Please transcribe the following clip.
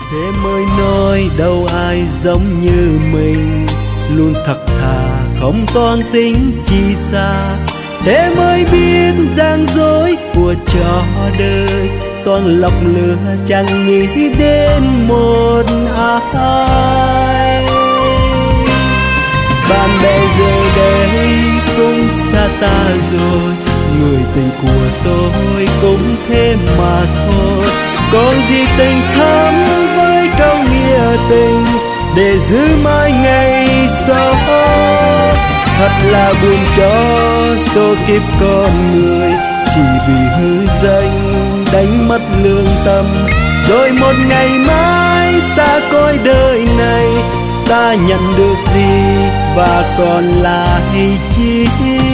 Thế mới nói đâu ai giống như mình, luôn thật thà không toan tính chi xa. Thế mới biết gian dối của trò đời, toàn lọc lửa chẳng nghĩ đến một ai. Bạn bè giờ đây cũng xa ta rồi, người tình của tôi cũng thế mà thôi. Còn gì tình thắm với câu nghĩa tình để giữ mãi ngày sau. Thật là buồn cho số kiếp con người, chỉ vì hư danh đánh mất lương tâm. Rồi một ngày mai xa cõi đời này, ta nhận được gì và còn lại chi?